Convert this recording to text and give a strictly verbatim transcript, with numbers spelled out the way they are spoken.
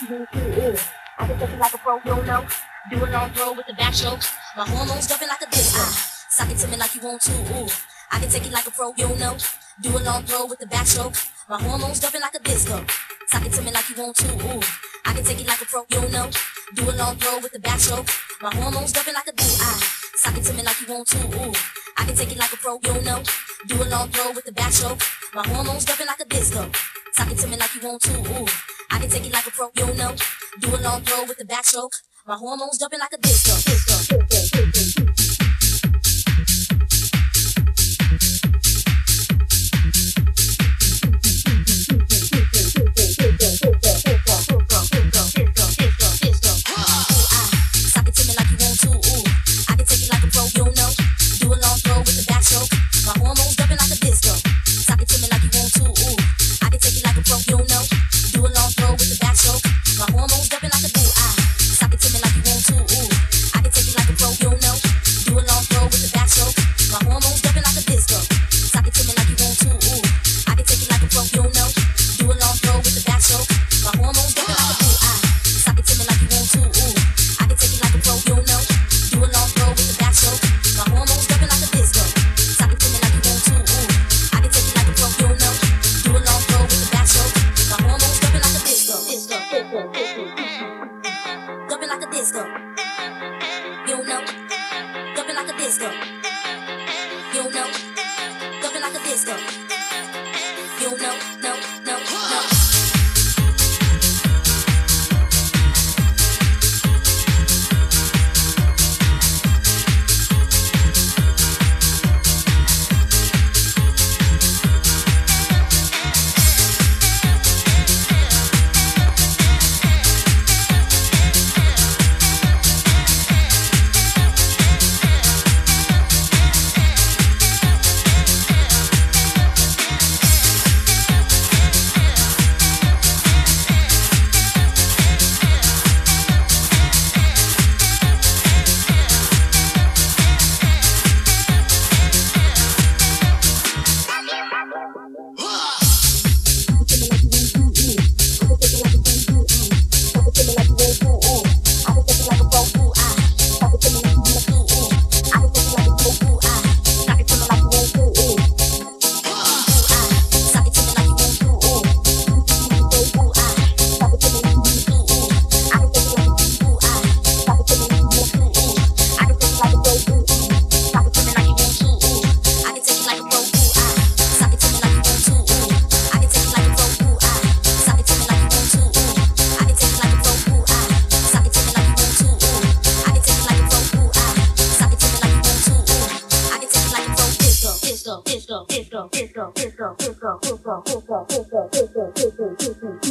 you want to. Ooh. I can take it like a pro, you don't know. Do a long throw with the back stroke. My hormones jumping like a disco. Sock it to me like you want to. Ooh. I can take it like a pro, you don't know. Do a long throw with the back stroke. My hormones jumping like a disco. Sock it to me like you want to. Ooh. I can take it like a pro, you don't know. Do a long throw with the back stroke. My hormones jumping like a disco. Sock it to me like you want to. Ooh. I can take it like a pro, you don't know. Do a long throw with the back stroke. My hormones jumping like a disco. Sock it to me like you want to. Ooh. I can take it like a pro, you don't know. Do a long throw with the back stroke. My hormones jumping like a disco. Disco. Disco. Disco. Jumping like a disco. You know, jumping like a disco. You know, jumping like a disco. You know, no, no, no. Disco, disco, disco, disco, disco, disco, disco, disco, disco, disco, disco, disco, disco, disco, disco,